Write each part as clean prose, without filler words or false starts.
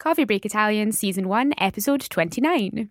Coffee Break Italian Season 1, Episode 29.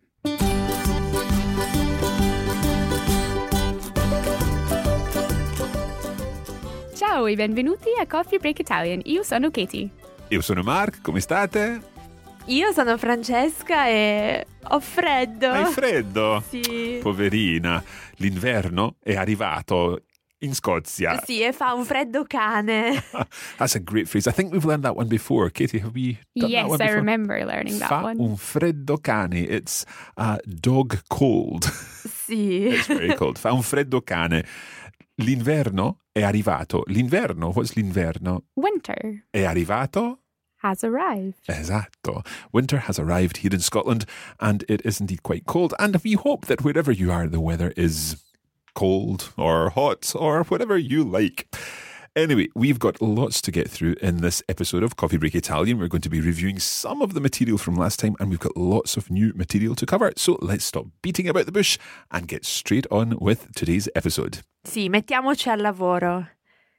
Ciao e benvenuti a Coffee Break Italian. Io sono Katie. Io sono Mark, come state? Io sono Francesca e ho freddo. Hai freddo? Sì. Poverina, l'inverno è arrivato in Scozia. Sì, e fa un freddo cane. That's a great phrase. I think we've learned that one before. Katie, have we done that Yes, one I before? remember learning that Fa one. un freddo cane. It's dog cold. Sì. It's very cold. Fa un freddo cane. L'inverno è arrivato. L'inverno, what's l'inverno? Winter È arrivato? has arrived. Esatto. Winter has arrived here in Scotland, and it is indeed quite cold. And we hope that wherever you are, the weather is cold or hot or whatever you like. Anyway, we've got lots to get through in this episode of Coffee Break Italian. We're going to be reviewing some of the material from last time, and we've got lots of new material to cover. So let's stop beating about the bush and get straight on with today's episode. Sì, mettiamoci al lavoro.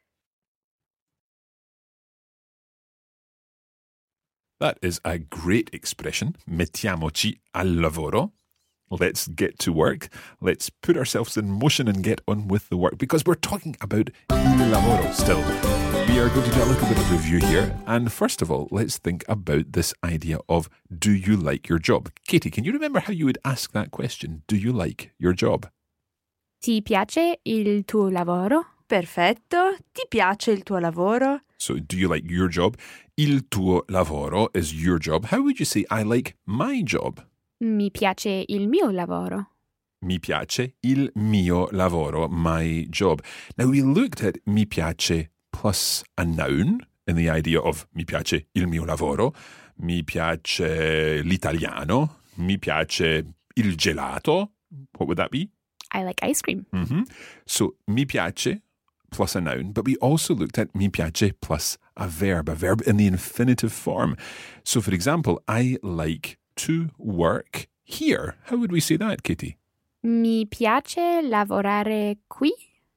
That is a great expression. Mettiamoci al lavoro. Let's get to work. Let's put ourselves in motion and get on with the work, because we're talking about il lavoro still. We are going to do a little bit of review here. And first of all, let's think about this idea of, do you like your job? Katie, can you remember how you would ask that question? Do you like your job? Ti piace il tuo lavoro? Perfetto. Ti piace il tuo lavoro? So, do you like your job? Il tuo lavoro is your job. How would you say, I like my job? Mi piace il mio lavoro. Mi piace il mio lavoro, my job. Now, we looked at mi piace plus a noun in the idea of mi piace il mio lavoro, mi piace l'italiano, mi piace il gelato. What would that be? I like ice cream. So, mi piace plus a noun, but we also looked at mi piace plus a verb in the infinitive form. So, for example, I like to work here. How would we say that, Katie? Mi piace lavorare qui?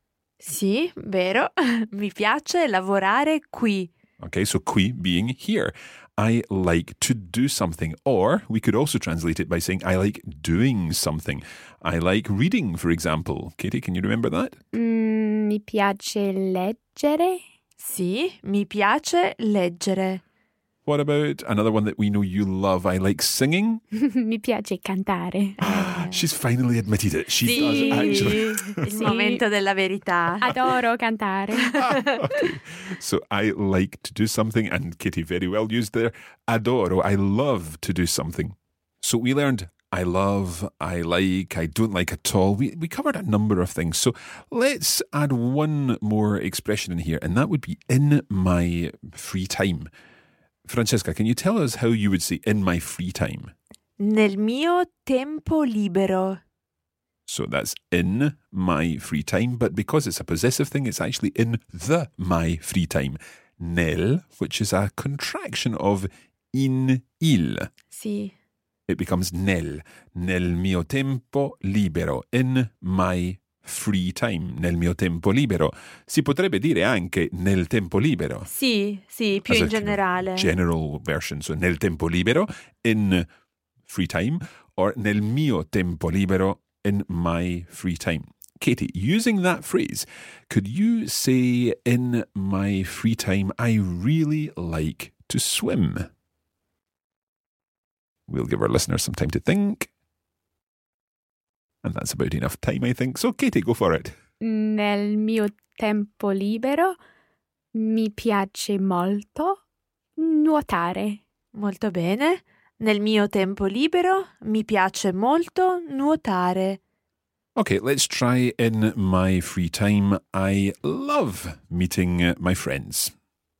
Sì, vero. Mi piace lavorare qui. Okay, so qui being here. I like to do something. Or we could also translate it by saying I like doing something. I like reading, for example. Katie, can you remember that? Mi piace leggere? Sì, mi piace leggere. What about another one that we know you love? I like singing. Mi piace cantare. She's finally admitted it. She Sì, does actually. il momento della verità. Adoro cantare. Okay. So I like to do something, and Katie very well used there. Adoro, I love to do something. So we learned I love, I like, I don't like at all. We covered a number of things. So let's add one more expression in here, and that would be in my free time. Francesca, can you tell us how you would say in my free time? Nel mio tempo libero. So that's in my free time, but because it's a possessive thing, it's actually in the my free time. Nel, which is a contraction of in il. Sì. It becomes nel mio tempo libero, in my free time, nel mio tempo libero. Si potrebbe dire anche nel tempo libero. Sì, sì, più As in a kind of generale. General version. So nel tempo libero, in free time, or nel mio tempo libero, in my free time. Katie, using that phrase, could you say in my free time, I really like to swim? We'll give our listeners some time to think. And that's about enough time, I think. So, Katie, go for it. Nel mio tempo libero mi piace molto nuotare. Molto bene. Nel mio tempo libero mi piace molto nuotare. Okay, let's try in my free time. I love meeting my friends.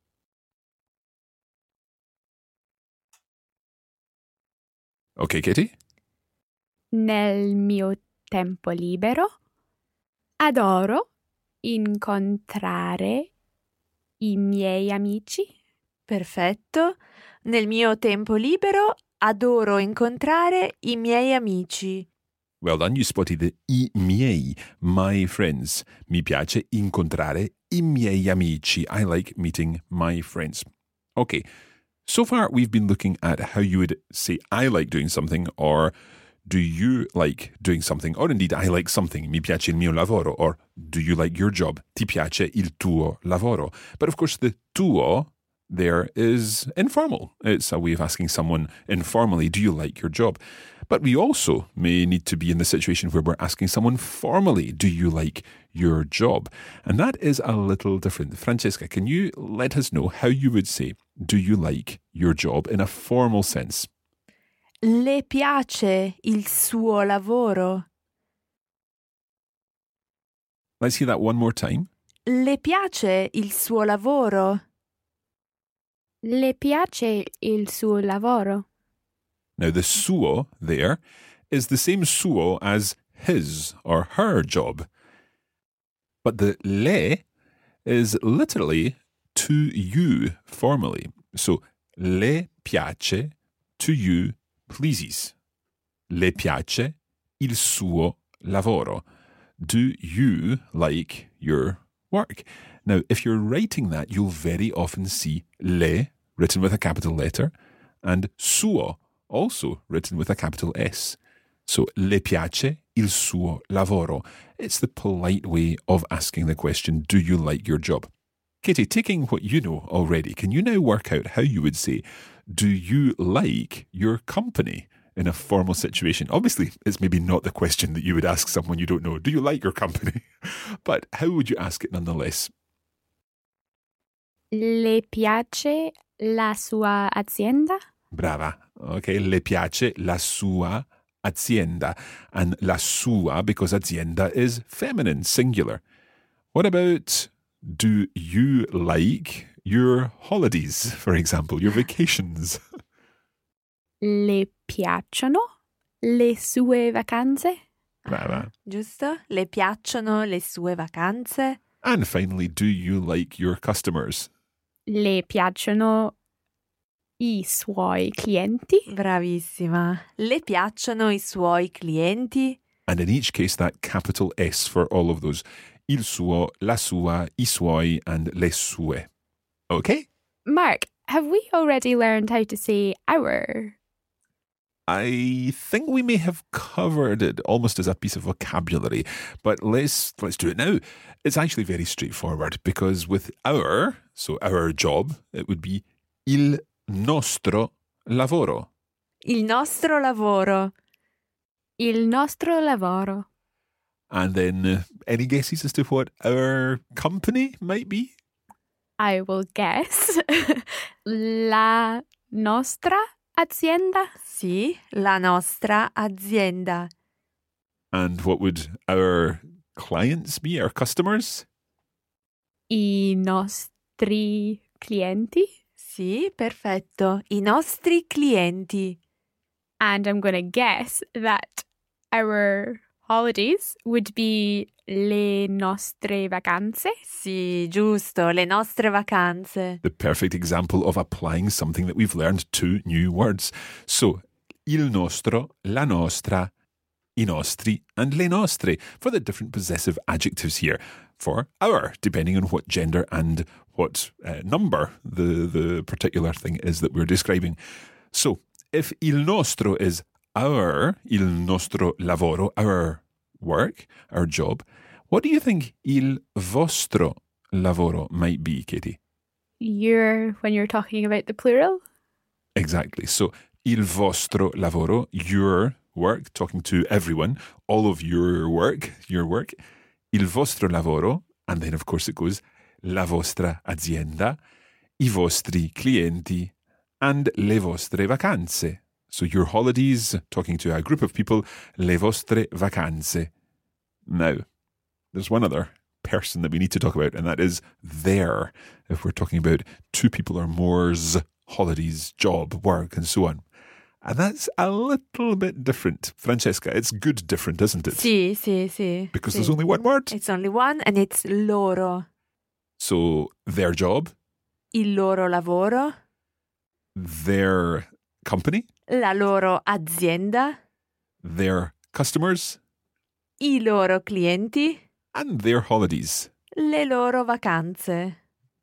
Okay, Katie? Nel mio tempo libero adoro incontrare i miei amici. Perfetto. Nel mio tempo libero adoro incontrare i miei amici. Well done, you spotted the I miei, my friends. Mi piace incontrare i miei amici. I like meeting my friends. Okay, So far, we've been looking at how you would say, I like doing something, or do you like doing something, or indeed, I like something, mi piace il mio lavoro, or do you like your job, ti piace il tuo lavoro. But of course, the tuo there is informal. It's a way of asking someone informally, do you like your job? But we also may need to be in the situation where we're asking someone formally, do you like your job? And that is a little different. Francesca, can you let us know how you would say, do you like your job in a formal sense? Le piace il suo lavoro? Let's hear that one more time. Le piace il suo lavoro? Le piace il suo lavoro? Now, the suo there is the same suo as his or her job. But the le is literally to you formally. So, le piace to you pleases. Le piace il suo lavoro. Do you like your work? Now, if you're writing that, you'll very often see le written with a capital letter and suo also written with a capital S. So, le piace il suo lavoro. It's the polite way of asking the question, do you like your job? Katie, taking what you know already, can you now work out how you would say, do you like your company in a formal situation? Obviously, it's maybe not the question that you would ask someone you don't know. Do you like your company? But how would you ask it nonetheless? Le piace la sua azienda? Brava. Okay, le piace la sua azienda. And la sua, because azienda is feminine, singular. What about, do you like your holidays, for example, your vacations? Le piacciono le sue vacanze? Brava. Giusto? Le piacciono le sue vacanze? And finally, do you like your customers? Le piacciono i suoi clienti? Bravissima. Le piacciono i suoi clienti? And in each case, that capital S for all of those. Il suo, la sua, i suoi, and le sue. Okay? Mark, have we already learned how to say our? I think we may have covered it almost as a piece of vocabulary, but let's do it now. It's actually very straightforward because with our, so our job, it would be il nostro lavoro. Il nostro lavoro. Il nostro lavoro. And then any guesses as to what our company might be? I will guess. La nostra azienda? Sì, la nostra azienda. And what would our clients be, our customers? I nostri clienti? Sì, perfetto. I nostri clienti. And I'm going to guess that our holidays would be le nostre vacanze. Sì, giusto, le nostre vacanze. The perfect example of applying something that we've learned to new words. So, il nostro, la nostra, i nostri, and le nostre for the different possessive adjectives here for our, depending on what gender and what number the particular thing is that we're describing. So, if il nostro is our, il nostro lavoro, our work, our job, what do you think il vostro lavoro might be, Katie? When you're talking about the plural? Exactly. So, il vostro lavoro, your work, talking to everyone, all of your work, il vostro lavoro, and then of course it goes la vostra azienda, i vostri clienti, and le vostre vacanze. So your holidays, talking to a group of people, le vostre vacanze. Now, there's one other person that we need to talk about, and that is their, if we're talking about two people or more's holidays, job, work, and so on. And that's a little bit different. Francesca, it's good different, isn't it? Sì, sì, sì. Because sì. there's only one word. It's only one and it's loro. So their job, Il loro lavoro, their company, la loro azienda, their customers, i loro clienti, and their holidays. le loro vacanze.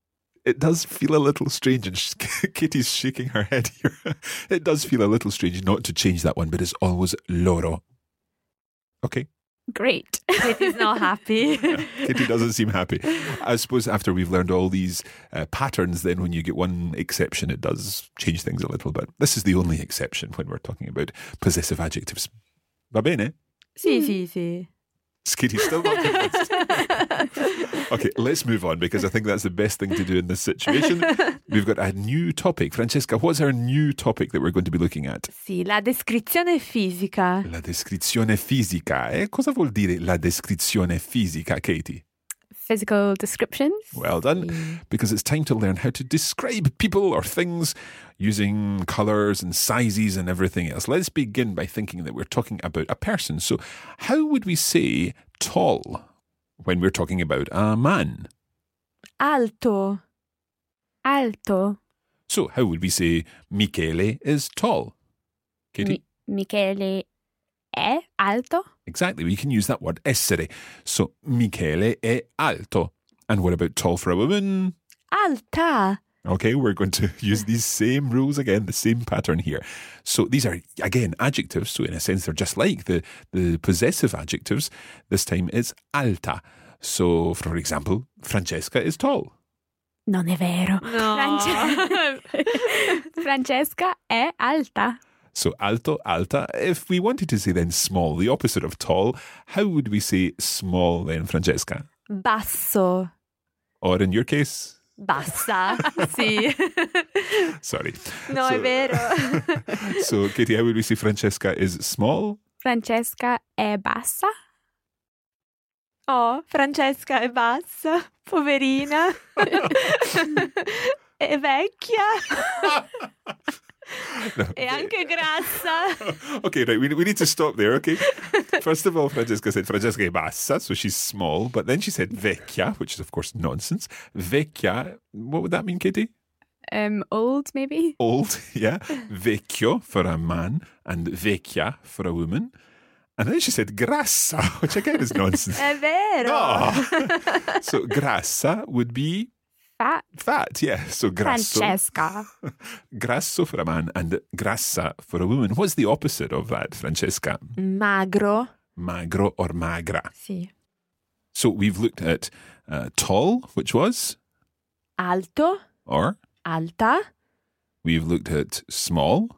It does feel a little strange, and Katie's shaking her head here. It does feel a little strange not to change that one, but it's always loro. Okay. Great. Katie's not happy. Katie doesn't seem happy. I suppose after we've learned all these patterns, then when you get one exception, it does change things a little bit. This is the only exception when we're talking about possessive adjectives. Va bene? Sì. Katie's still not convinced. Okay, let's move on, because I think that's the best thing to do in this situation. We've got a new topic. Francesca, what's our new topic that we're going to be looking at? Sì, la descrizione fisica. La descrizione fisica. Cosa vuol dire la descrizione fisica, Katie? Physical descriptions. Well done, because it's time to learn how to describe people or things using colours and sizes and everything else. Let's begin by thinking that we're talking about a person. So how would we say tall when we're talking about a man? Alto. Alto. So how would we say Michele is tall? Katie? Michele è alto. Exactly, we can use that word essere. So Michele è alto. And what about tall for a woman? Alta. Okay, we're going to use these same rules again, the same pattern here. So these are, again, adjectives. So in a sense, they're just like the possessive adjectives. This time it's alta. So, for example, Francesca is tall. Non è vero. No. Francesca è alta. So alto, alta. If we wanted to say then small, the opposite of tall, how would we say small then, Francesca? Basso. Or in your case? Bassa. Sì. Sorry. No, è vero. So, Katie, how would we say Francesca is small? Francesca è bassa. Oh, Francesca è bassa. Poverina. È vecchia. No. E anche grassa. Okay, right, we need to stop there, okay? First of all, Francesca said Francesca è bassa, so she's small, but then she said vecchia, which is of course nonsense. Vecchia, what would that mean, Katie? Old, maybe? Old, yeah. Vecchio for a man and vecchia for a woman. And then she said grassa, which again is nonsense. È vero. Oh. So grassa would be Fat. fat, yeah. So grasso. Francesca. Grasso for a man and grassa for a woman. What's the opposite of that, Francesca? Magro. Magro or magra. Sì. So we've looked at tall, which was? Alto. Or? Alta. We've looked at small.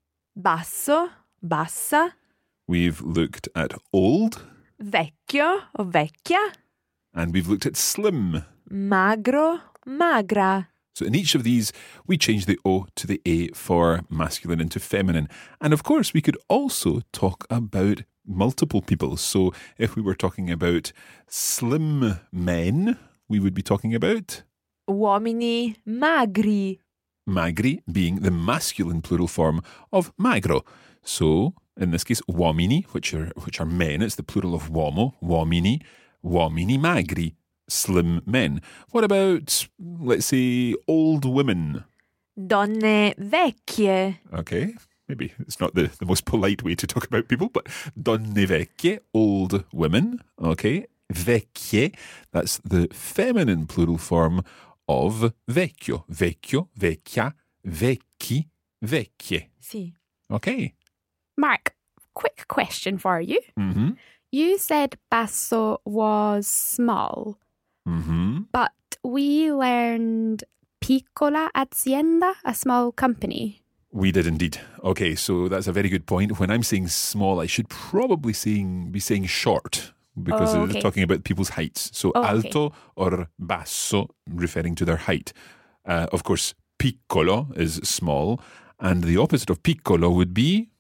Basso. Bassa. We've looked at old. Vecchio o vecchia. And we've looked at slim. Magro. Magra. So in each of these, we change the O to the A for masculine into feminine. And of course, we could also talk about multiple people. So if we were talking about slim men, we would be talking about Uomini magri. magri being the masculine plural form of magro. So in this case, uomini, which are men, it's the plural of uomo, uomini, uomini magri. Slim men. What about, let's say, old women? Donne vecchie. Okay, maybe it's not the most polite way to talk about people, but donne vecchie, old women. Okay, vecchie, that's the feminine plural form of vecchio. Vecchio, vecchia, vecchi, vecchie. Sì. Okay. Mark, quick question for you. Mm-hmm. You said basso was small. Mm-hmm. But we learned piccola azienda, a small company. We did indeed. Okay, so that's a very good point. When I'm saying small, I should probably be saying short, because Oh, it's okay. talking about people's heights. So Oh, okay. alto or basso, referring to their height. Of course, piccolo is small, and the opposite of piccolo would be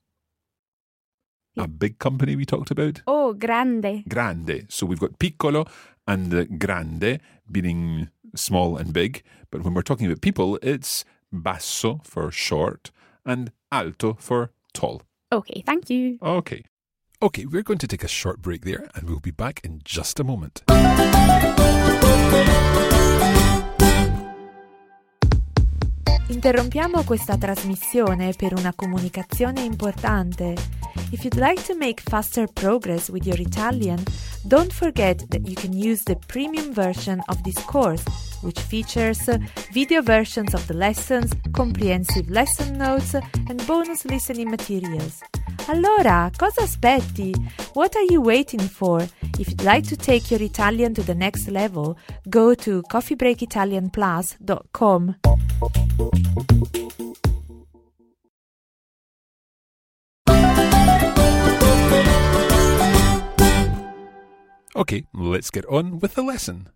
a big company we talked about. Oh, grande. Grande. So we've got piccolo and grande, meaning small and big. But when we're talking about people, it's basso for short and alto for tall. Okay, thank you. Okay. Okay, we're going to take a short break there and we'll be back in just a moment. Interrompiamo questa trasmissione per una comunicazione importante. If you'd like to make faster progress with your Italian, Don't forget that you can use the premium version of this course, which features video versions of the lessons, comprehensive lesson notes, and bonus listening materials. Allora, cosa aspetti? What are you waiting for? If you'd like to take your Italian to the next level, go to coffeebreakitalianplus.com. Okay, let's get on with the lesson.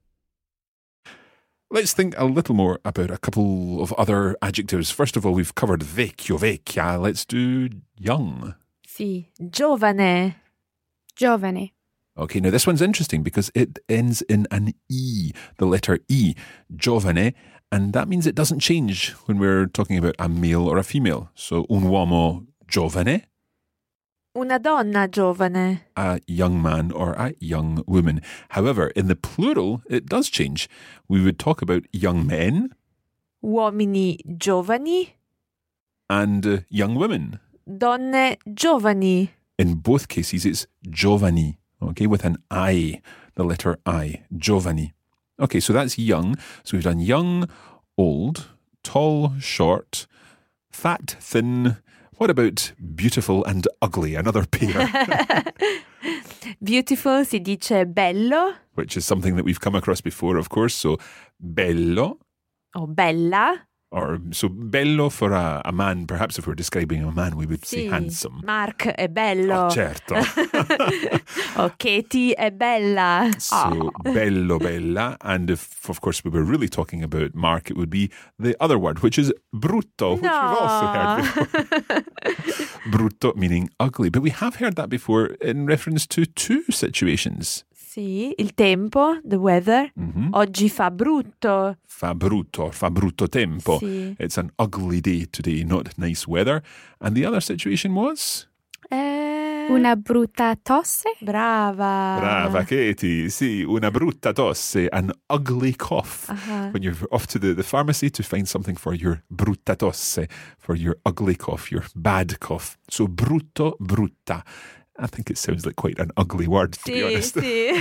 Let's think a little more about a couple of other adjectives. First of all, we've covered vecchio, vecchia. Let's do young. Sì, giovane. Giovane. Okay, now this one's interesting because it ends in an E, the letter E, giovane, and that means it doesn't change when we're talking about a male or a female. So, un uomo giovane, Una donna giovane. a young man or a young woman. However, in the plural, it does change. We would talk about young men Uomini giovani. and young women. Donne giovani. In both cases, it's giovani, okay, with an I, the letter I, giovani. Okay, so that's young. So we've done young, old, tall, short, fat, thin. What about beautiful and ugly? Another pair, Beautiful si dice bello which is something that we've come across before, of course. So bello, o bella. or so bello for a man. Perhaps if we're describing a man, we would say Sì, handsome. Mark è bello. Oh, certo. O Katie è bella. So bello, bella. And if, of course, we were really talking about Mark, it would be the other word, which is brutto, which we've also heard before. Brutto meaning ugly. But we have heard that before in reference to two situations. Sì, il tempo, the weather. Mm-hmm. Oggi fa brutto. Fa brutto tempo. Sì. It's an ugly day today, not nice weather. And the other situation was? Una brutta tosse. Brava. Brava, Katie. Sì, una brutta tosse, an ugly cough. Uh-huh. When you're off to the pharmacy to find something for your brutta tosse, for your ugly cough, your bad cough. So brutto, brutta. I think it sounds like quite an ugly word, to be Sì, honest. sì.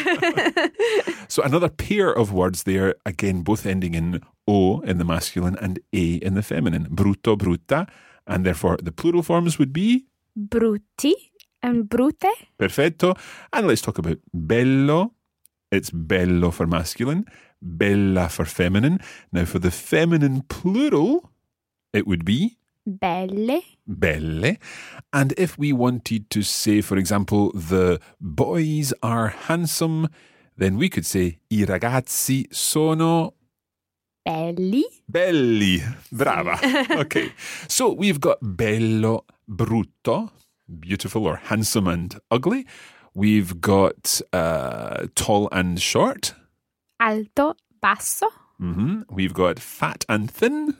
So another pair of words there, again, both ending in O in the masculine and A in the feminine. Brutto, brutta. And therefore the plural forms would be Brutti and brutte. perfetto. And let's talk about bello. It's bello for masculine, bella for feminine. Now for the feminine plural, it would be Belle. belle. And if we wanted to say, for example, the boys are handsome, then we could say I ragazzi sono Belli. belli. Brava. Okay. So we've got bello, brutto, beautiful or handsome and ugly. We've got tall and short. Alto, basso. We've got fat and thin.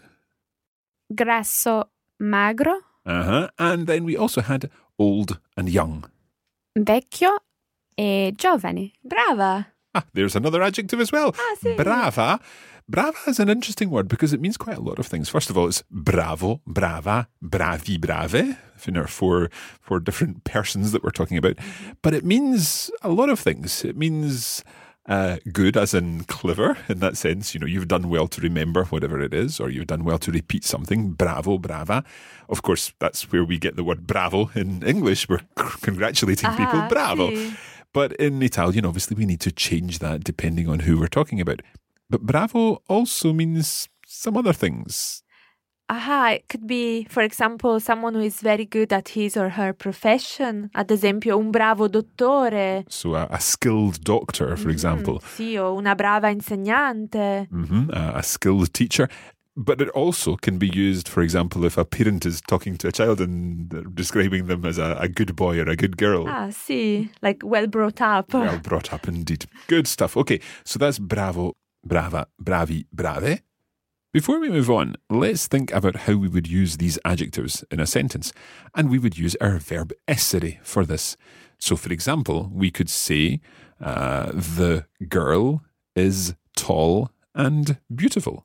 Grasso, magro. And then we also had old and young. Vecchio e giovane. Brava. Ah, there's another adjective as well. Ah, sì. Brava. Brava is an interesting word because it means quite a lot of things. First of all, it's bravo, brava, bravi, brave. In our four different persons that we're talking about. But it means a lot of things. It means good, as in clever, in that sense. You know, you've done well to remember whatever it is, or you've done well to repeat something. Bravo, brava. Of course, that's where we get the word bravo in English. We're congratulating people. Bravo. Sì. But in Italian, obviously, we need to change that depending on who we're talking about. But bravo also means some other things. It could be, for example, someone who is very good at his or her profession. Ad esempio, un bravo dottore. So a skilled doctor, for example. Sì, o una brava insegnante. A skilled teacher. But it also can be used, for example, if a parent is talking to a child and they're describing them as a good boy or a good girl. Sì, like well brought up. Well brought up indeed. Good stuff. Okay, so that's bravo, brava, bravi, brave. Before we move on, let's think about how we would use these adjectives in a sentence. And we would use our verb essere for this. So, for example, we could say, the girl is tall and beautiful.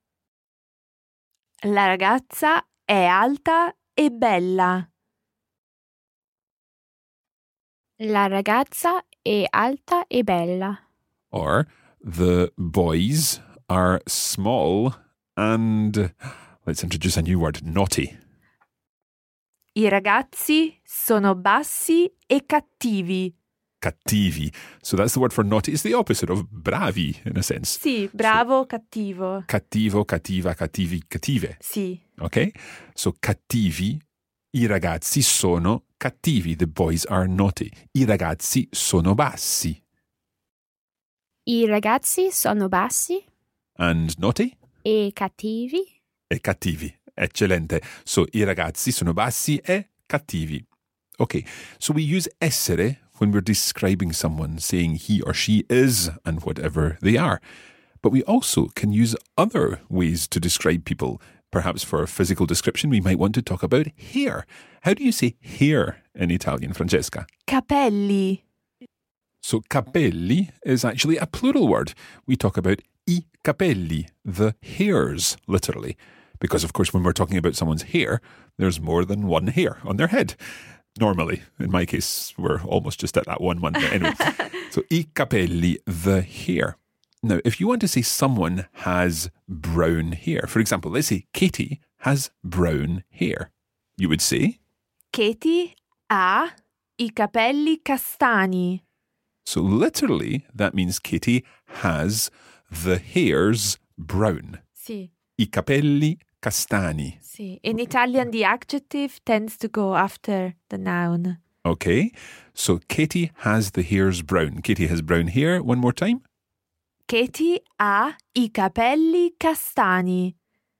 La ragazza è alta e bella. La ragazza è alta e bella. Or the boys are small and, let's introduce a new word, naughty. I ragazzi sono bassi e cattivi. Cattivi. So that's the word for naughty. It's the opposite of bravi, in a sense. Sì, bravo, cattivo. Cattivo, cattiva, cattivi, cattive. Sì. Okay? So cattivi, i ragazzi sono cattivi. The boys are naughty. I ragazzi sono bassi. I ragazzi sono bassi And naughty? e cattivi. E cattivi. Eccellente. So i ragazzi sono bassi e cattivi. Okay, so we use essere when we're describing someone, saying he or she is and whatever they are. But we also can use other ways to describe people. Perhaps for a physical description, we might want to talk about hair. How do you say hair in Italian, Francesca? Capelli. So capelli is actually a plural word. We talk about I capelli, the hairs, literally. Because, of course, when we're talking about someone's hair, there's more than one hair on their head. Normally, in my case, we're almost just at that one. But anyway, so I capelli, the hair. Now, if you want to say someone has brown hair, for example, let's say Katie has brown hair, you would say? Katie ha I capelli castani. So literally, that means Katie has the hairs brown. Sì. I capelli castani. Sì. In Italian, the adjective tends to go after the noun. Okay, so Katie has the hairs brown. Katie has brown hair. One more time. Katie ha I capelli castani.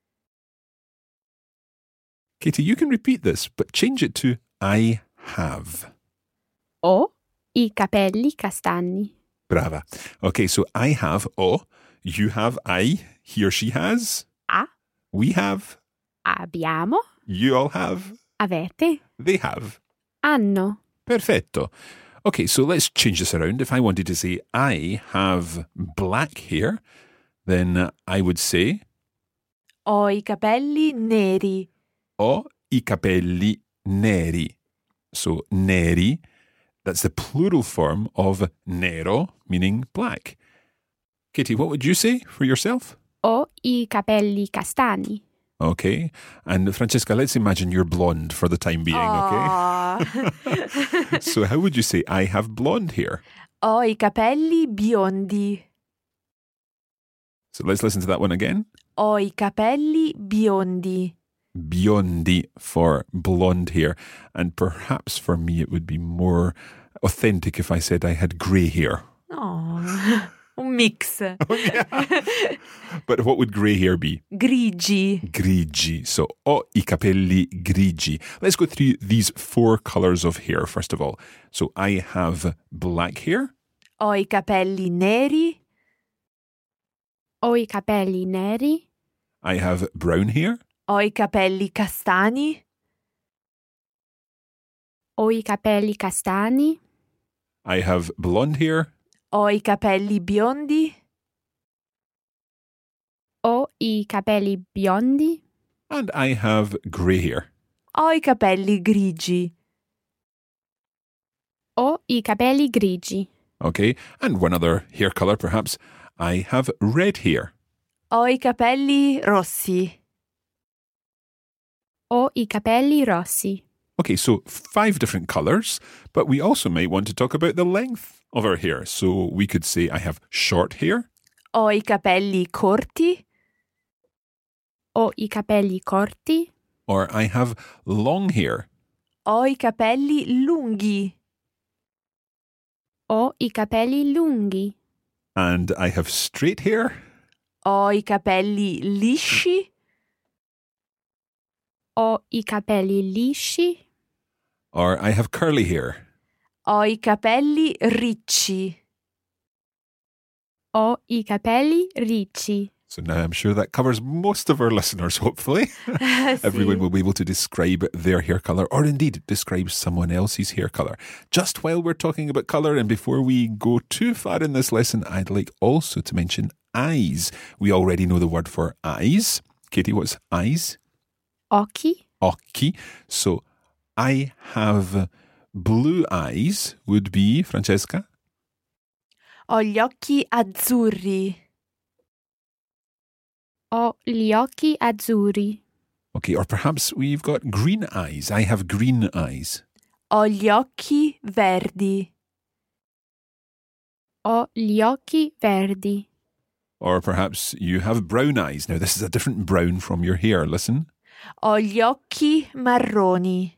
Katie, you can repeat this, but change it to I have. Ho I capelli castani. Brava. Okay, so I have, you have, I, he or she has, Ha, we have, abbiamo, you all have, avete, they have. hanno. Perfetto. Okay, so let's change this around. If I wanted to say I have black hair, then I would say Ho I capelli neri. ho I capelli neri. So neri, that's the plural form of nero, meaning black. Katie, what would you say for yourself? Ho I capelli castani. Okay. And Francesca, let's imagine you're blonde for the time being, okay? Aw. So how would you say I have blonde hair? Ho I capelli biondi. So let's listen to that one again. Ho I capelli biondi. Biondi for blonde hair. And perhaps for me it would be more authentic if I said I had grey hair. Oh, un mix. But what would grey hair be? Grigi. Grigi. So ho I capelli grigi. Let's go through these 4 colours of hair first of all. So I have black hair. Ho I capelli neri. Ho I capelli neri. I have brown hair. Ho I capelli castani. Ho I capelli castani. I have blonde hair. Ho I capelli biondi. Ho I capelli biondi. And I have grey hair. Ho I capelli grigi. Ho I capelli grigi. Okay. And one other hair colour perhaps. I have red hair. Ho I capelli rossi. Ho I capelli rossi. Okay, so 5 different colours, but we also might want to talk about the length of our hair. So we could say I have short hair. Ho I capelli corti. Ho I capelli corti. Or I have long hair. Ho I capelli lunghi. Ho I capelli lunghi. And I have straight hair. Ho I capelli lisci. Ho I capelli lisci. Or I have curly hair. Ho I capelli ricci. Ho I capelli ricci. So now I'm sure that covers most of our listeners, hopefully. Everyone will be able to describe their hair colour or indeed describe someone else's hair colour. Just while we're talking about colour and before we go too far in this lesson, I'd like also to mention eyes. We already know the word for eyes. Katie, what's eyes? Occhi. Occhi. So I have blue eyes would be, Francesca? Ho gli occhi azzurri. Ho gli occhi azzurri. Okay, or perhaps we've got green eyes. I have green eyes. Ho gli occhi verdi. Ho gli occhi verdi. Or perhaps you have brown eyes. Now, this is a different brown from your hair. Listen. Ho gli occhi marroni.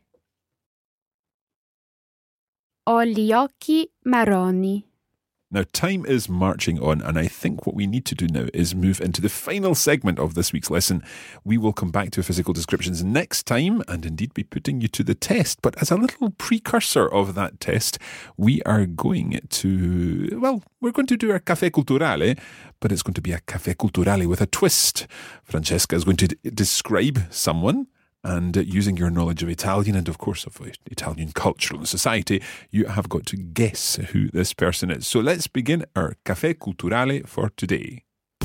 Ho gli occhi marroni. Now, time is marching on, and I think what we need to do now is move into the final segment of this week's lesson. We will come back to physical descriptions next time and indeed be putting you to the test. But as a little precursor of that test, we are going to, well, we're going to do our Caffè Culturale, but it's going to be a Caffè Culturale with a twist. Francesca is going to describe someone. And using your knowledge of Italian and, of course, of Italian culture and society, you have got to guess who this person is. So let's begin our Caffè Culturale for today.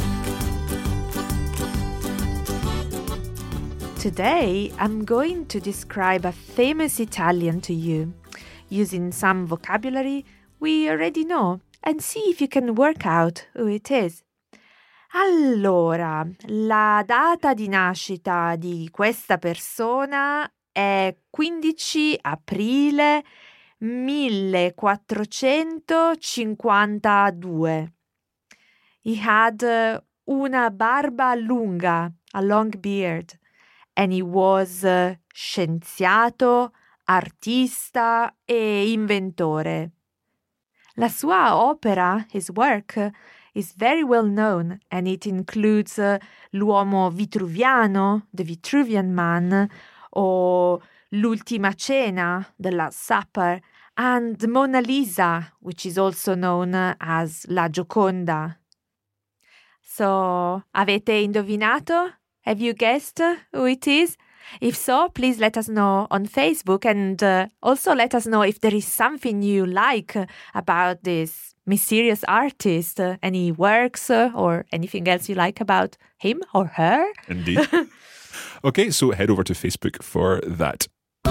Today, I'm going to describe a famous Italian to you, using some vocabulary we already know, and see if you can work out who it is. Allora, la data di nascita di questa persona è 15 aprile 1452. He had una barba lunga, a long beard, and he was scienziato, artista e inventore. La sua opera, his work, is very well known, and it includes L'uomo vitruviano, the Vitruvian Man, or L'ultima cena, the Last Supper, and the Mona Lisa, which is also known as La Gioconda. So, avete indovinato? Have you guessed who it is? If so, please let us know on Facebook, and also let us know if there is something you like about this mysterious artist, any works or anything else you like about him or her. Indeed. Okay, so head over to Facebook for that.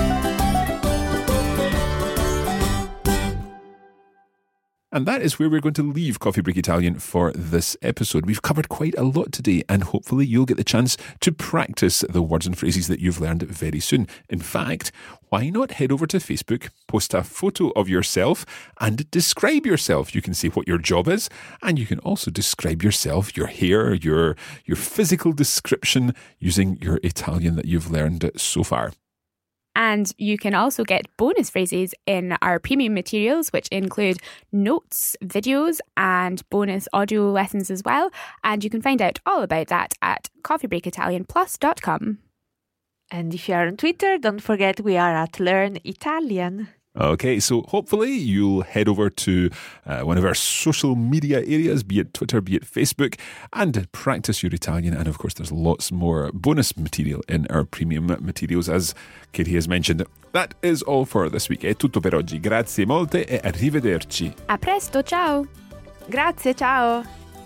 And that is where we're going to leave Coffee Break Italian for this episode. We've covered quite a lot today, and hopefully you'll get the chance to practice the words and phrases that you've learned very soon. In fact, why not head over to Facebook, post a photo of yourself, and describe yourself. You can say what your job is, and you can also describe yourself, your hair, your physical description using your Italian that you've learned so far. And you can also get bonus phrases in our premium materials, which include notes, videos, and bonus audio lessons as well. And you can find out all about that at coffeebreakitalianplus.com. And if you are on Twitter, don't forget we are at Learn Italian. Okay, so hopefully you'll head over to one of our social media areas, be it Twitter, be it Facebook, and practice your Italian. And of course, there's lots more bonus material in our premium materials, as Katie has mentioned. That is all for this week. È tutto per oggi. Grazie molte e arrivederci. A presto, ciao! Grazie, ciao!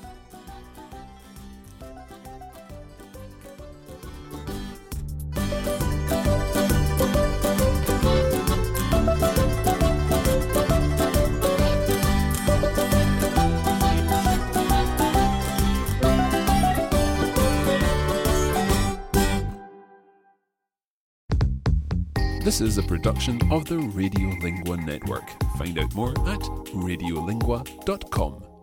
This is a production of the Radiolingua Network. Find out more at radiolingua.com.